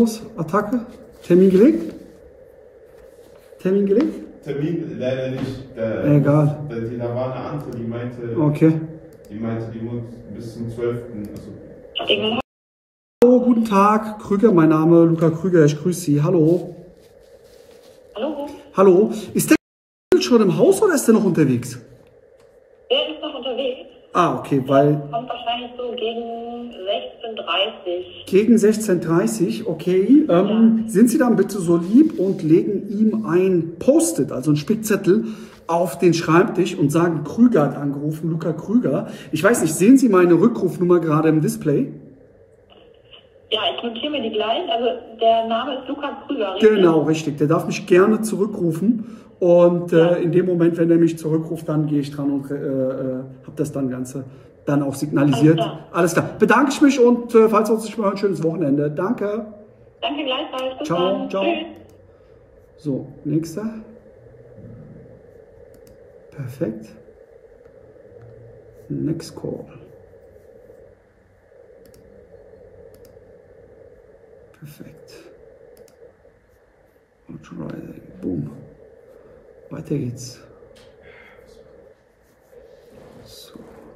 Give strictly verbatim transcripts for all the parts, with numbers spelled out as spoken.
Attacke. Termin gelegt? Termin gelegt? Termin leider nicht. Da, Egal. Da, da war eine andere, die meinte, okay. die meinte, die muss bis zum zwölften Also. Hallo, guten Tag. Krüger, mein Name, Luca Krüger, ich grüße Sie. Hallo. Hallo. Hallo. Ist der schon im Haus oder ist der noch unterwegs? Der ist noch unterwegs. Ah, okay, weil... Der kommt wahrscheinlich so gegen sechzehn Uhr dreißig. Gegen sechzehn Uhr dreißig, okay. Ähm, ja. Sind Sie dann bitte so lieb und legen ihm ein Post-it, also einen Spickzettel, auf den Schreibtisch und sagen, Krüger hat angerufen, Luca Krüger. Ich weiß nicht, sehen Sie meine Rückrufnummer gerade im Display? Ja, ich notiere mir die gleich. Also der Name ist Luca Krüger, richtig? Genau, richtig. Der darf mich gerne zurückrufen. Und ja. äh, in dem Moment, wenn er mich zurückruft, dann gehe ich dran und äh, äh, habe das dann Ganze dann auch signalisiert. Alles klar. Alles klar. Bedanke ich mich und äh, falls wir uns nicht mehr hören, schönes Wochenende. Danke. Danke gleichfalls. Bis ciao, dann. ciao. Tschüss. So, nächster. Perfekt. Next call. Perfekt. Authorizing. Boom. Weiter geht's. So.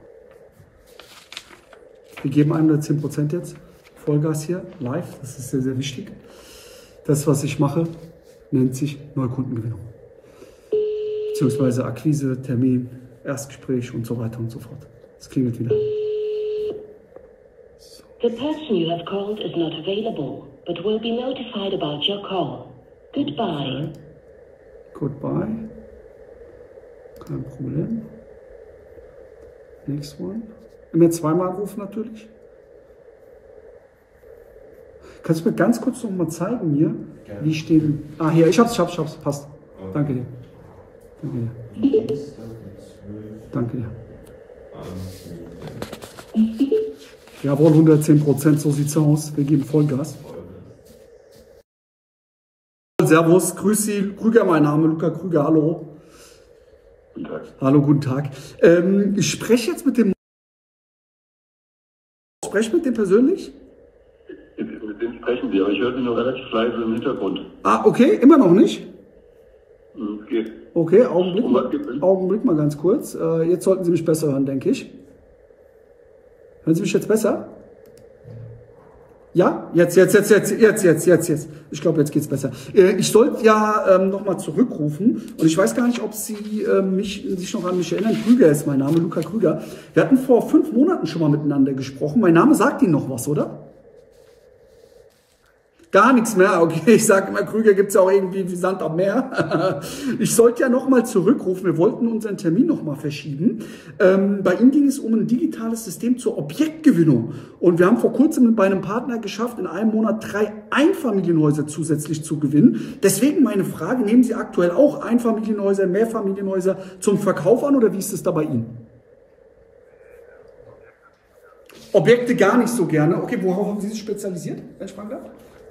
Wir geben hundertzehn Prozent jetzt. Vollgas hier, live. Das ist sehr, sehr wichtig. Das, was ich mache, nennt sich Neukundengewinnung. Beziehungsweise Akquise, Termin, Erstgespräch und so weiter und so fort. Es klingelt wieder. So. The person you have called is not available, but will be notified about your call. Goodbye. Goodbye. Kein Problem. Next one. Immer zweimal rufen natürlich. Kannst du mir ganz kurz noch mal zeigen hier, ja. Wie stehen... Ah, hier, ich hab's, ich hab's, ich hab's, passt. Okay. Danke dir. Danke dir. Danke dir. Jawohl, hundertzehn Prozent, so sieht's aus. Wir geben Vollgas. Servus, grüß Sie, Krüger, mein Name, Luca Krüger, hallo. Guten Tag. Hallo, guten Tag. Ähm, ich spreche jetzt mit dem... Spreche mit dem persönlich? Mit dem sprechen Sie, aber ich höre Sie nur relativ leise im Hintergrund. Ah, okay, immer noch nicht? Es geht. Okay, Augenblick, Um was geht's denn? Augenblick mal ganz kurz. Äh, jetzt sollten Sie mich besser hören, denke ich. Hören Sie mich jetzt besser? Ja? Jetzt, jetzt, jetzt, jetzt, jetzt, jetzt, jetzt, jetzt. Ich glaube, jetzt geht's besser. Äh, ich sollte ja ähm, nochmal zurückrufen und ich weiß gar nicht, ob Sie äh, mich, sich noch an mich erinnern. Krüger ist mein Name, Luca Krüger. Wir hatten vor fünf Monaten schon mal miteinander gesprochen. Mein Name sagt Ihnen noch was, oder? Gar nichts mehr. Okay, ich sage immer, Krüger gibt es ja auch irgendwie wie Sand am Meer. Ich sollte ja nochmal zurückrufen. Wir wollten unseren Termin nochmal verschieben. Ähm, bei Ihnen ging es um ein digitales System zur Objektgewinnung. Und wir haben vor kurzem bei einem Partner geschafft, in einem Monat drei Einfamilienhäuser zusätzlich zu gewinnen. Deswegen meine Frage, nehmen Sie aktuell auch Einfamilienhäuser, Mehrfamilienhäuser zum Verkauf an oder wie ist es da bei Ihnen? Objekte gar nicht so gerne. Okay, worauf haben Sie sich spezialisiert, wenn ich fragen darf?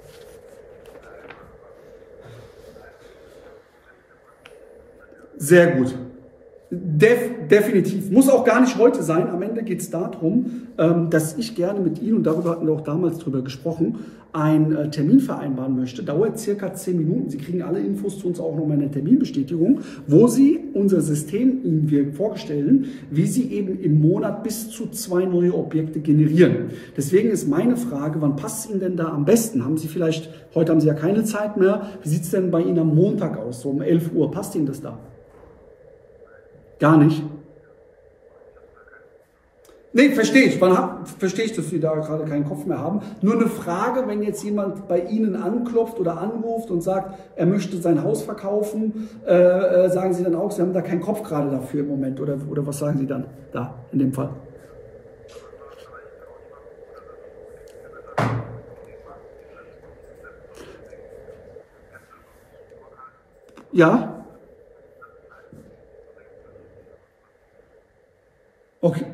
Sehr gut. Def, definitiv. Muss auch gar nicht heute sein. Am Ende geht es darum, ähm, dass ich gerne mit Ihnen, und darüber hatten wir auch damals drüber gesprochen, einen äh, Termin vereinbaren möchte. Dauert circa zehn Minuten. Sie kriegen alle Infos zu uns auch nochmal in der Terminbestätigung, wo Sie unser System Ihnen wir vorstellen, wie Sie eben im Monat bis zu zwei neue Objekte generieren. Deswegen ist meine Frage, wann passt es Ihnen denn da am besten? Haben Sie vielleicht, heute haben Sie ja keine Zeit mehr, wie sieht es denn bei Ihnen am Montag aus, so um elf Uhr? Passt Ihnen das da? Gar nicht. Nee, verstehe ich. Verstehe ich, dass Sie da gerade keinen Kopf mehr haben. Nur eine Frage, wenn jetzt jemand bei Ihnen anklopft oder anruft und sagt, er möchte sein Haus verkaufen, äh, sagen Sie dann auch, Sie haben da keinen Kopf gerade dafür im Moment. Oder, oder was sagen Sie dann da in dem Fall? Ja? Okay.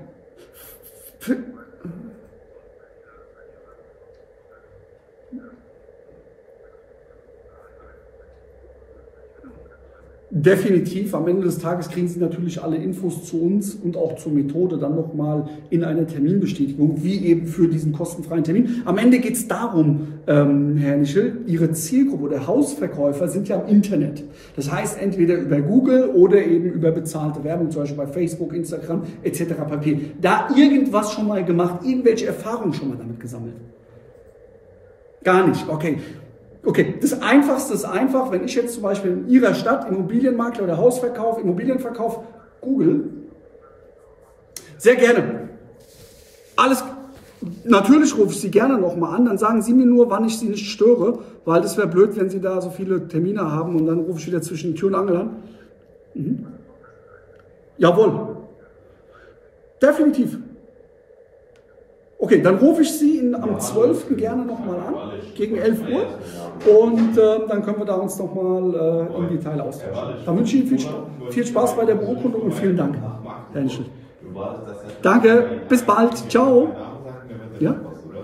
Definitiv. Am Ende des Tages kriegen Sie natürlich alle Infos zu uns und auch zur Methode dann nochmal in einer Terminbestätigung, wie eben für diesen kostenfreien Termin. Am Ende geht es darum, ähm, Herr Nischel, Ihre Zielgruppe oder Hausverkäufer sind ja im Internet. Das heißt entweder über Google oder eben über bezahlte Werbung, zum Beispiel bei Facebook, Instagram et cetera pp. Da irgendwas schon mal gemacht, irgendwelche Erfahrungen schon mal damit gesammelt? Gar nicht, okay. Okay, das Einfachste ist einfach, wenn ich jetzt zum Beispiel in Ihrer Stadt Immobilienmakler oder Hausverkauf, Immobilienverkauf google, sehr gerne. Alles, natürlich rufe ich Sie gerne nochmal an, dann sagen Sie mir nur, wann ich Sie nicht störe, weil das wäre blöd, wenn Sie da so viele Termine haben und dann rufe ich wieder zwischen Tür und Angel an. Mhm. Jawohl. Definitiv. Okay, dann rufe ich Sie in, am zwölften gerne nochmal an, gegen elf Uhr. Und äh, dann können wir da uns nochmal äh, im Detail austauschen. Dann wünsche ich Ihnen viel, Spaß, viel Spaß bei der Beurkundung und vielen Dank, Herr Nischel. Danke, bis bald, ciao. Ja?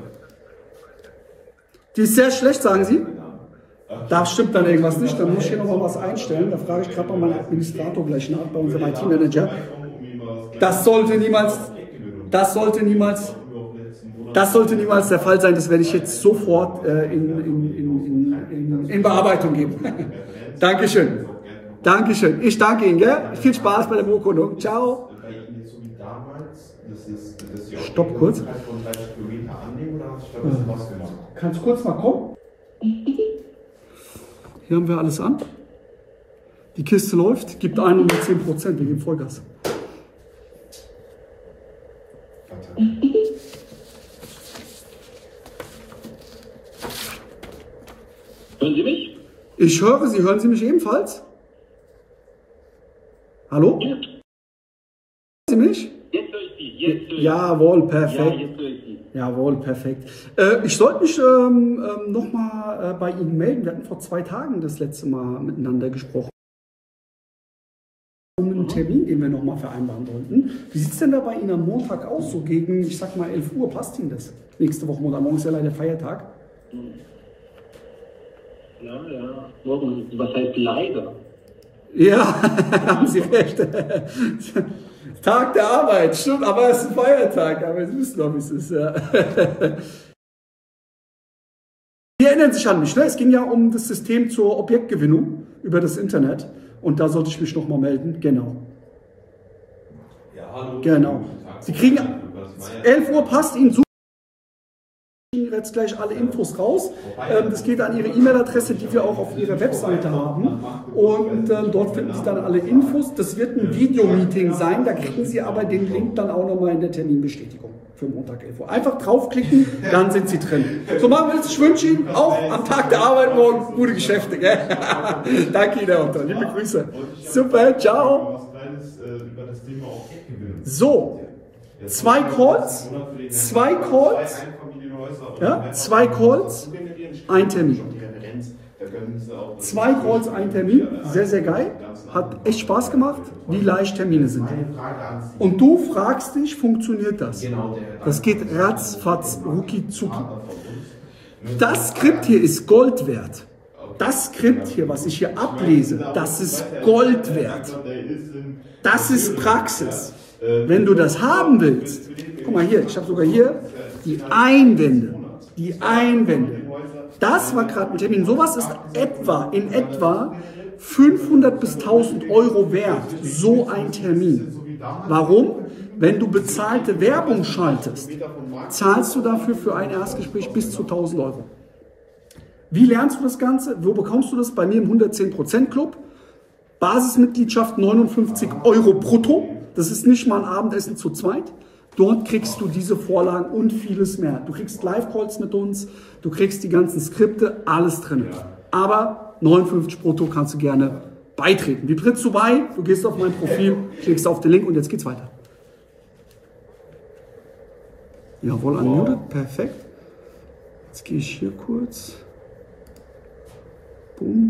Die ist sehr schlecht, sagen Sie? Da stimmt dann irgendwas nicht, dann muss ich hier nochmal was einstellen. Da frage ich gerade mal meinen Administrator gleich nach, bei unserem I T-Manager. Das sollte niemals, das sollte niemals... Das sollte niemals der Fall sein, das werde ich jetzt sofort äh, in, in, in, in, in Bearbeitung geben. Dankeschön. Dankeschön. Ich danke Ihnen, gell? Viel Spaß bei der Beurkundung. Ciao. Stopp kurz. Kannst du kurz mal kommen? Hier haben wir alles an. Die Kiste läuft, gibt hundertzehn Prozent, wir geben Vollgas. Hören Sie mich? Ich höre Sie. Hören Sie mich ebenfalls? Hallo? Ja. Hören Sie mich? Jetzt höre ich Sie. Jetzt höre ich Jawohl, perfekt. Ja, jetzt höre ich Sie. Jawohl, perfekt. Äh, ich sollte mich ähm, ähm, nochmal äh, bei Ihnen melden. Wir hatten vor zwei Tagen das letzte Mal miteinander gesprochen. Um einen Termin, den wir nochmal vereinbaren wollten. Wie sieht es denn da bei Ihnen am Montag aus? So gegen, ich sag mal, elf Uhr. Passt Ihnen das? Nächste Woche Montag. Morgen ist ja leider Feiertag. Ja, ja. Morgen, was heißt leider? Ja, haben Sie recht. Tag der Arbeit, stimmt, aber es ist ein Feiertag, aber Sie wissen doch, wie es ist. Ja. Sie erinnern sich an mich, ne? Es ging ja um das System zur Objektgewinnung über das Internet und da sollte ich mich nochmal melden, genau. Ja, hallo. Genau. Sie kriegen, elf Uhr passt Ihnen super. Jetzt gleich alle Infos raus. Das geht an Ihre E-Mail-Adresse, die wir auch auf Ihrer Webseite haben. Und ähm, dort finden Sie dann alle Infos. Das wird ein Videomeeting sein. Da kriegen Sie aber den Link dann auch nochmal in der Terminbestätigung für Montag elf Uhr. Einfach draufklicken, dann sind Sie drin. So machen wir es. Ich wünsche Ihnen auch am Tag der Arbeit morgen gute Geschäfte. Gell? Danke Ihnen, Herr Unter. Liebe Grüße. Super, ciao. So, zwei Calls. Zwei Calls. Ja, zwei Calls, ein Termin. Zwei Calls, ein Termin. Sehr, sehr geil. Hat echt Spaß gemacht, wie leicht Termine sind. Und du fragst dich, funktioniert das? Das geht ratzfatz, rucki zucki. Das Skript hier ist Gold wert. Das Skript hier, was ich hier ablese, das ist Gold wert. Das ist Praxis. Wenn du das haben willst, guck mal hier, ich habe sogar hier die Einwände. Die Einwände. Das war gerade ein Termin. Sowas ist etwa, in etwa fünfhundert bis tausend Euro wert. So ein Termin. Warum? Wenn du bezahlte Werbung schaltest, zahlst du dafür für ein Erstgespräch bis zu tausend Euro. Wie lernst du das Ganze? Wo bekommst du das? Bei mir im hundertzehn Prozent Club. Basismitgliedschaft neunundfünfzig Euro brutto. Das ist nicht mal ein Abendessen zu zweit. Dort kriegst du diese Vorlagen und vieles mehr. Du kriegst Live-Calls mit uns, du kriegst die ganzen Skripte, alles drin. Aber neunundfünfzig brutto kannst du gerne beitreten. Wie trittst du bei? Du gehst auf mein Profil, klickst auf den Link und jetzt geht's weiter. Jawohl, unmuted, perfekt. Jetzt gehe ich hier kurz. Boom.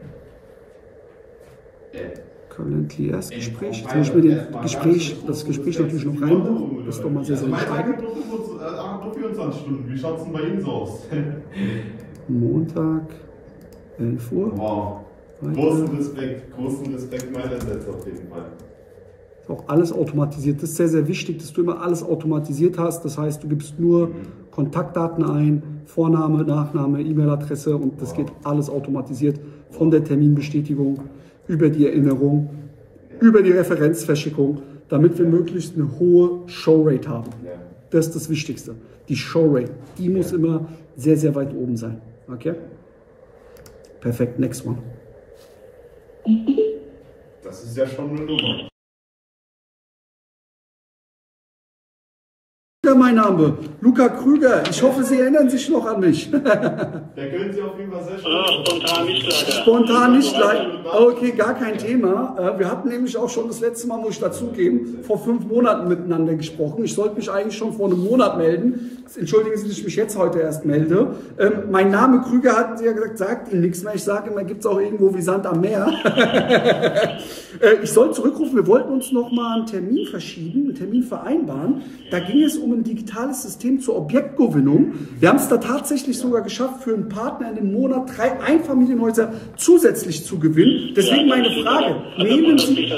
Currently Erstgespräch. Jetzt muss ich mir den Gespräch, das Gespräch natürlich noch reinbuchen. Das ist doch mal sehr, sehr entscheidend. vierundzwanzig Stunden. Wie schaut es denn bei Ihnen so aus? Montag, elf Uhr. Wow. Großen Respekt, großen Respekt meinerseits auf jeden Fall. Ist auch alles automatisiert. Das ist sehr, sehr wichtig, dass du immer alles automatisiert hast. Das heißt, du gibst nur mhm. Kontaktdaten ein, Vorname, Nachname, E-Mail-Adresse und das wow. geht alles automatisiert von der Terminbestätigung über die Erinnerung, ja. über die Referenzverschickung, damit wir möglichst eine hohe Showrate haben. Ja. Das ist das Wichtigste. Die Showrate, die muss ja. immer sehr, sehr weit oben sein. Okay? Perfekt, next one. Das ist ja schon eine Nummer. Mein Name, Luca Krüger. Ich hoffe, Sie erinnern sich noch an mich. Da können Sie auf jeden Fall sehr ah, spontan nicht leider. Spontan nicht leider. Okay, gar kein Thema. Wir hatten nämlich auch schon das letzte Mal, muss ich dazugeben, vor fünf Monaten miteinander gesprochen. Ich sollte mich eigentlich schon vor einem Monat melden. Entschuldigen Sie, dass ich mich jetzt heute erst melde. Ähm, mein Name Krüger, hatten Sie ja gesagt, sagt Ihnen nichts mehr. Ich sage immer, gibt es auch irgendwo wie Sand am Meer. äh, ich soll zurückrufen, wir wollten uns noch mal einen Termin verschieben, einen Termin vereinbaren. Da ging es um ein digitales System zur Objektgewinnung. Wir haben es da tatsächlich sogar geschafft, für einen Partner in dem Monat drei Einfamilienhäuser zusätzlich zu gewinnen. Deswegen meine Frage, nehmen Sie...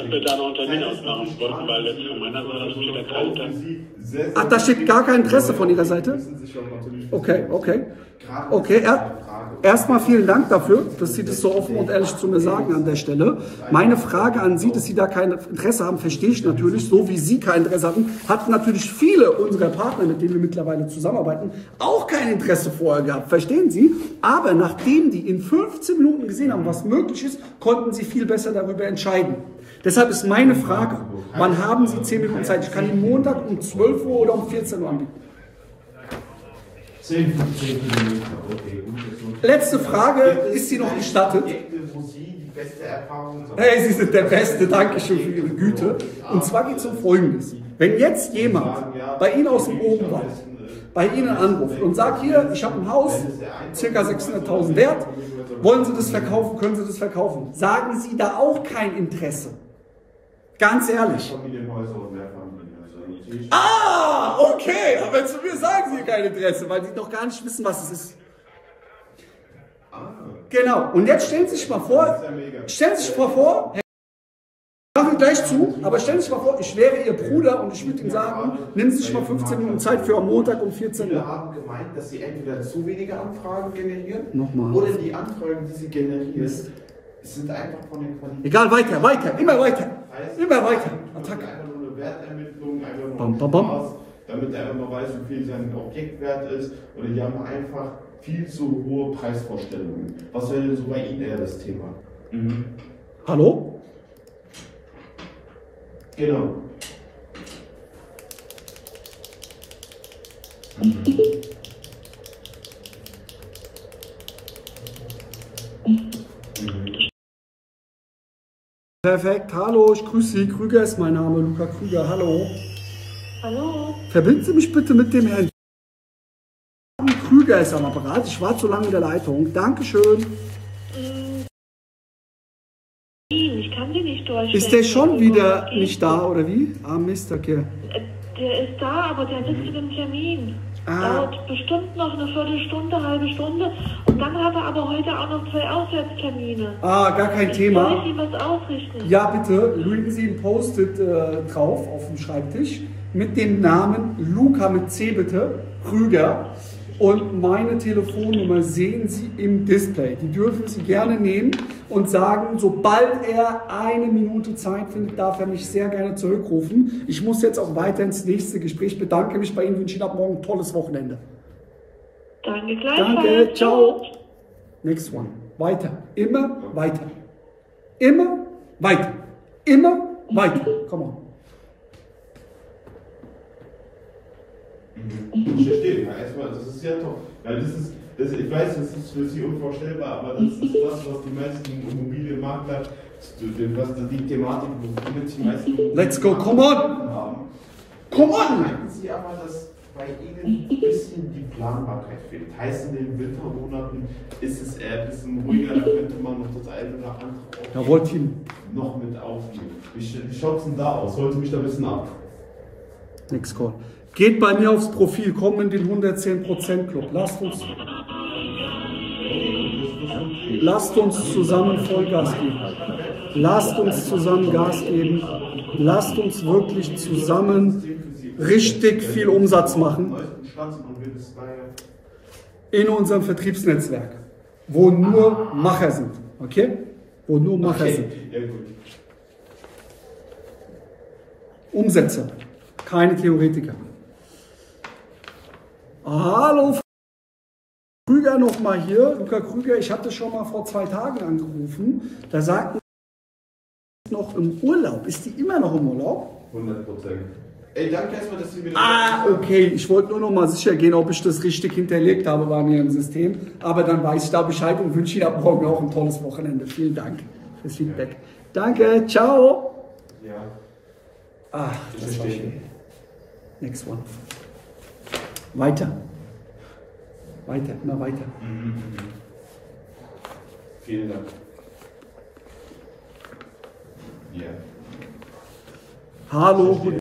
Ach, da steht gar kein Interesse von Ihrer Seite? Okay, okay. Okay, er, erstmal vielen Dank dafür, dass Sie das so offen und ehrlich zu mir sagen an der Stelle. Meine Frage an Sie, dass Sie da kein Interesse haben, verstehe ich natürlich. So wie Sie kein Interesse hatten, hatten natürlich viele unserer Partner, mit denen wir mittlerweile zusammenarbeiten, auch kein Interesse vorher gehabt. Verstehen Sie? Aber nachdem die in fünfzehn Minuten gesehen haben, was möglich ist, konnten sie viel besser darüber entscheiden. Deshalb ist meine Frage, wann haben Sie zehn Minuten Zeit? Ich kann Ihnen Montag um zwölf Uhr oder um vierzehn Uhr anbieten. zehn, fünfzehn Minuten, okay. Letzte Frage, ist sie noch gestattet? Hey, Sie sind der Beste, danke schön für Ihre Güte. Und zwar geht es um Folgendes. Wenn jetzt jemand bei Ihnen aus dem Odenwald bei Ihnen anruft und sagt, hier, ich habe ein Haus, ca. sechshunderttausend wert, wollen Sie das verkaufen, können Sie das verkaufen? Sagen Sie da auch kein Interesse? Ganz ehrlich. Ah, okay, aber zu mir sagen Sie kein Interesse, weil Sie noch gar nicht wissen, was es ist. Genau, und jetzt stellen Sie sich mal vor, stellen Sie sich mal vor, ich mache gleich zu, aber stellen Sie sich mal vor, ich wäre Ihr Bruder und ich würde Ihnen sagen, nehmen Sie sich mal fünfzehn Minuten Zeit für am Montag um vierzehn Uhr. Wir haben gemeint, dass Sie entweder zu wenige Anfragen generieren, Nochmal. oder die Anfragen, die Sie generieren, sind einfach von den Qualitäten. Egal, weiter, weiter, immer weiter, immer weiter. Attacke. Einfach nur eine Wertermittlung, einfach nur bam, bam, bam. Aus, damit er einfach mal weiß, wie viel sein Objektwert ist. Oder die haben einfach viel zu hohe Preisvorstellungen. Was wäre denn so bei Ihnen eher das Thema? Mhm. Hallo? Genau. Perfekt, hallo, ich grüße Sie. Krüger ist mein Name, Luca Krüger, hallo. Hallo. Verbinden Sie mich bitte mit dem Herrn Krüger ist am Apparat. Ich war zu lange in der Leitung. Dankeschön. Ich kann Sie nicht durchstellen. Ist der schon wieder nicht da, oder wie? Ah, Mist, okay. Der ist da, aber der sitzt im Termin. Ah. Dauert bestimmt noch eine Viertelstunde, halbe Stunde. Und dann hat er aber heute auch noch zwei Auswärtstermine. Ah, gar kein Thema. Soll ich ihm was ausrichten? Ja, bitte. Legen Sie ein Post-it äh, drauf auf dem Schreibtisch mit dem Namen Luca mit C bitte, Krüger. Und meine Telefonnummer sehen Sie im Display. Die dürfen Sie gerne nehmen und sagen, sobald er eine Minute Zeit findet, darf er mich sehr gerne zurückrufen. Ich muss jetzt auch weiter ins nächste Gespräch. Ich bedanke mich bei Ihnen, wünsche Ihnen ab morgen ein tolles Wochenende. Danke gleichfalls. Danke, ciao. Next one. Weiter. Immer weiter. Immer weiter. Immer weiter. Come on. Ich verstehe, ja, erstmal, das ist ja toll. Weil das ist, das, ich weiß, das ist für Sie unvorstellbar, aber das ist das, was die meisten Immobilienmakler, was die Thematik, womit die meisten Let's go, come on! haben. Come on! Merken Sie aber, dass bei Ihnen ein bisschen die Planbarkeit fehlt. Heißt, in den Wintermonaten ist es eher ein bisschen ruhiger, da könnte man noch das eine oder andere Da wollte ich noch mit aufnehmen. Wie, wie schaut es denn da aus? Holte mich da ein bisschen ab. Next call. Geht bei mir aufs Profil, kommen in den hundertzehn Prozent Club. Lasst uns. Lasst uns zusammen Vollgas geben. Lasst uns zusammen Gas geben. Lasst uns wirklich zusammen richtig viel Umsatz machen in unserem Vertriebsnetzwerk, wo nur Macher sind. Okay? Wo nur Macher Okay. sind. Ja, gut. Umsetzer, keine Theoretiker. Hallo Krüger nochmal hier, Luca Krüger, ich hatte schon mal vor zwei Tagen angerufen, da sagten sie noch im Urlaub. Ist die immer noch im Urlaub? hundert Prozent. Ey, danke erstmal, dass Sie mir das Ah, okay, ich wollte nur noch mal sicher gehen, ob ich das richtig hinterlegt habe bei mir im System, aber dann weiß ich da Bescheid und wünsche Ihnen ab morgen auch ein tolles Wochenende. Vielen Dank fürs Feedback. Danke, ciao. Ja. Ach, Ich das war verstehe. schön. Next one. Weiter. Weiter, immer weiter. Mhm. Vielen Dank. Ja. Hallo. guten-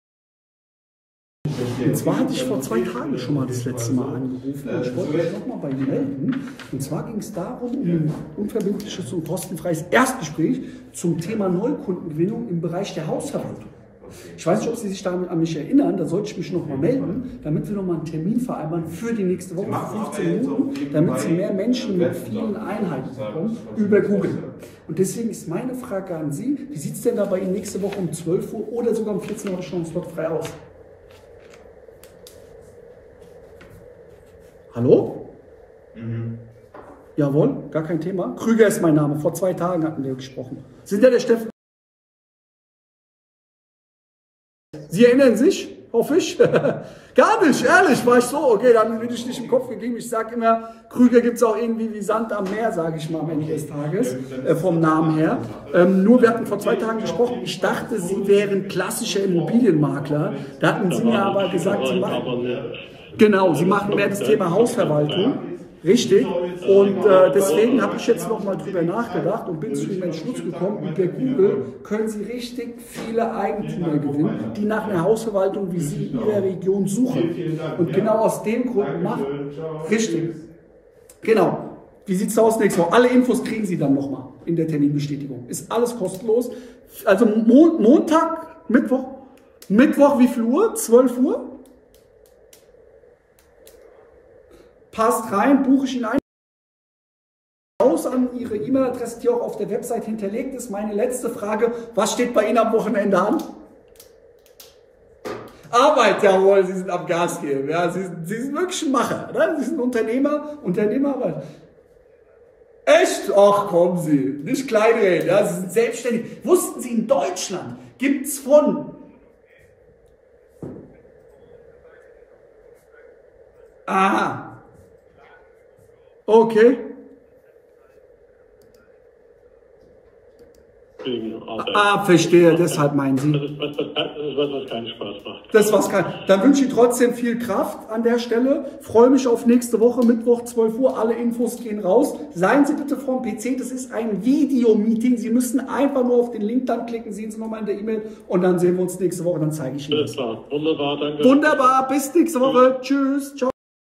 Und zwar hatte ich vor zwei Tagen schon mal das letzte Mal angerufen und ich wollte mich nochmal bei Ihnen melden. Und zwar ging es darum, um ein unverbindliches und kostenfreies Erstgespräch zum Thema Neukundengewinnung im Bereich der Hausverwaltung. Ich weiß nicht, ob Sie sich damit an mich erinnern, da sollte ich mich nochmal melden, damit wir nochmal einen Termin vereinbaren für die nächste Woche, für fünfzehn Minuten, damit Sie mehr Menschen mit vielen Einheiten bekommen über Google. Und deswegen ist meine Frage an Sie, wie sieht es denn da bei Ihnen nächste Woche um zwölf Uhr oder sogar um vierzehn Uhr schon ein Slot frei aus? Hallo? Mhm. Jawohl, gar kein Thema. Krüger ist mein Name, vor zwei Tagen hatten wir gesprochen. Sind ja der Steffen? Sie erinnern sich, hoffe ich? Gar nicht, ehrlich, war ich so. Okay, dann bin ich nicht im Kopf gegeben. Ich sage immer, Krüger gibt es auch irgendwie wie Sand am Meer, sage ich mal am Ende des Tages, äh, vom Namen her. Ähm, nur, wir hatten vor zwei Tagen gesprochen, ich dachte, Sie wären klassischer Immobilienmakler. Da hatten Sie mir aber gesagt, Sie machen, genau, Sie machen mehr das Thema Hausverwaltung. Richtig. Und äh, deswegen habe ich jetzt noch mal drüber nachgedacht und bin zu dem Entschluss gekommen, über Google können Sie richtig viele Eigentümer gewinnen, die nach einer Hausverwaltung wie Sie in Ihrer Region suchen. Und genau aus dem Grund macht... Richtig. Genau. Wie sieht es aus nächste Woche? Alle Infos kriegen Sie dann noch mal in der Terminbestätigung. Ist alles kostenlos. Also Mon Montag, Mittwoch. Mittwoch wie viel Uhr? zwölf Uhr? Passt rein, buche ich ihn ein. Aus an Ihre E-Mail-Adresse, die auch auf der Website hinterlegt ist. Meine letzte Frage, was steht bei Ihnen am Wochenende an? Arbeit, jawohl, Sie sind am Gas geben. Ja, Sie, Sie sind wirklich ein Macher. Oder? Sie sind Unternehmer, Unternehmer, aber... Echt? Ach, kommen Sie. Nicht kleinreden, ja, Sie sind selbstständig. Wussten Sie, in Deutschland gibt es von... Aha. Okay. Ah, verstehe, deshalb meinen Sie. Das ist was, das ist was, was keinen Spaß macht. Das was kann. Dann wünsche ich trotzdem viel Kraft an der Stelle. Freue mich auf nächste Woche, Mittwoch, zwölf Uhr. Alle Infos gehen raus. Seien Sie bitte vorm P C. Das ist ein Video-Meeting. Sie müssen einfach nur auf den Link dann klicken. Sehen Sie nochmal in der E-Mail. Und dann sehen wir uns nächste Woche. Dann zeige ich Ihnen Alles das. klar. Wunderbar, danke. Wunderbar. Bis nächste Woche. Tschüss. Ciao.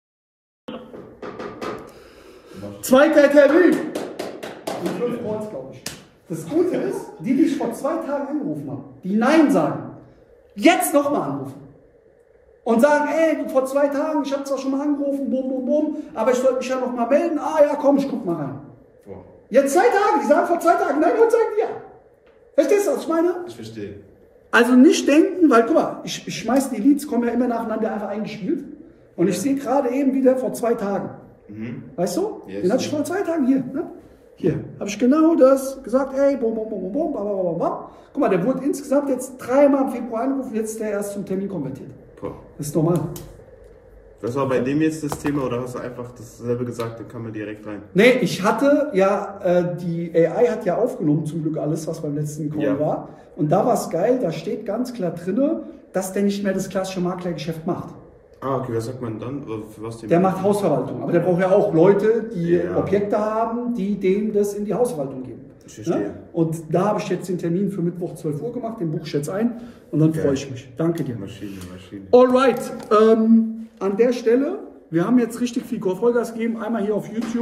Zweiter Termin. Um fünf Uhr, glaube ich. Das Gute ist, die, die ich vor zwei Tagen angerufen habe, die Nein sagen, jetzt nochmal anrufen. Und sagen, ey, vor zwei Tagen, ich habe zwar schon mal angerufen, bum, bum, bum, aber ich sollte mich ja nochmal melden. Ah ja, komm, ich guck mal rein. Boah. Jetzt zwei Tage, die sagen vor zwei Tagen, nein, heute sagen die ja. Verstehst du, was ich meine? Ich verstehe. Also nicht denken, weil guck mal, ich, ich schmeiß die Leads, kommen ja immer nacheinander einfach eingespielt. Und ich sehe gerade eben wieder vor zwei Tagen. Mhm. Weißt du? Yes. Den hatte ich vor zwei Tagen hier. Ne? Hier habe ich genau das gesagt, ey, bum, bum, bum, bum, bum, bum, bum, bum. Guck mal, der wurde insgesamt jetzt dreimal im Februar angerufen, jetzt ist der erst zum Termin konvertiert. Boah. Das ist normal. Das war bei dem jetzt das Thema oder hast du einfach dasselbe gesagt, dann kann man direkt rein? Nee, ich hatte ja, äh, die A I hat ja aufgenommen zum Glück alles, was beim letzten Call Ja. war. Und da war es geil, da steht ganz klar drinne, dass der nicht mehr das klassische Maklergeschäft macht. Ah, okay, was sagt man dann? Für was Der macht Hausverwaltung, aber der braucht ja auch Leute, die Ja. Objekte haben, die dem das in die Hausverwaltung geben. Ich verstehe. Ne? Und da habe ich jetzt den Termin für Mittwoch zwölf Uhr gemacht, den buche ich jetzt ein und dann Geil. freue ich mich. Danke dir. Maschine, Maschine. Alright, ähm, an der Stelle, wir haben jetzt richtig viel Vollgas gegeben, einmal hier auf YouTube,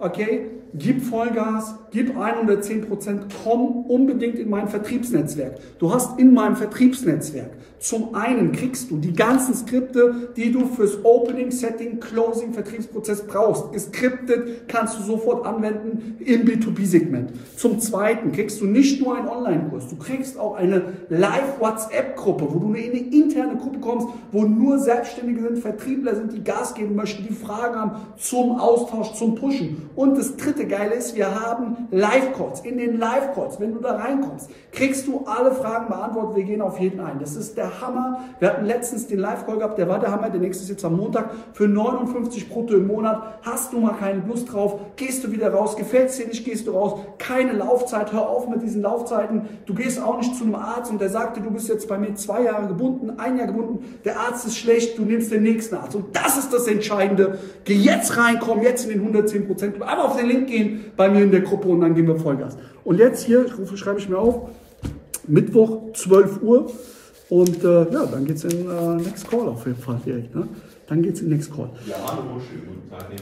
okay, gib Vollgas, gib hundertzehn Prozent, komm unbedingt in mein Vertriebsnetzwerk. Du hast in meinem Vertriebsnetzwerk zum einen kriegst du die ganzen Skripte, die du fürs Opening, Setting, Closing, Vertriebsprozess brauchst. Geskriptet kannst du sofort anwenden im B zwei B-Segment. Zum zweiten kriegst du nicht nur einen Online-Kurs, du kriegst auch eine Live-WhatsApp-Gruppe, wo du in eine interne Gruppe kommst, wo nur Selbstständige sind, Vertriebler sind, die Gas geben möchten, die Fragen haben zum Austausch, zum Pushen. Und das dritte Geile ist, wir haben Live-Calls. In den Live-Calls, wenn du da reinkommst, kriegst du alle Fragen beantwortet. Wir gehen auf jeden ein. Das ist der Hammer. Wir hatten letztens den Live-Call gehabt, der war der Hammer. Der nächste ist jetzt am Montag für neunundfünfzig brutto im Monat. Hast du mal keine Lust drauf? Gehst du wieder raus? Gefällt es dir nicht? Gehst du raus? Keine Laufzeit. Hör auf mit diesen Laufzeiten. Du gehst auch nicht zu einem Arzt und der sagt dir, du bist jetzt bei mir zwei Jahre gebunden, ein Jahr gebunden. Der Arzt ist schlecht. Du nimmst den nächsten Arzt. Und das ist das Entscheidende. Geh jetzt rein, komm jetzt in den hundertzehn Prozent. Einfach auf den Link gehen bei mir in der Gruppe und dann gehen wir Vollgas. Und jetzt hier, ich rufe, schreibe ich mir auf, Mittwoch, zwölf Uhr. Und äh, ja, dann geht es in äh, Next Call auf jeden Fall direkt. Ne? Dann geht es in Next Call. Ja, hallo, schönen guten Tag.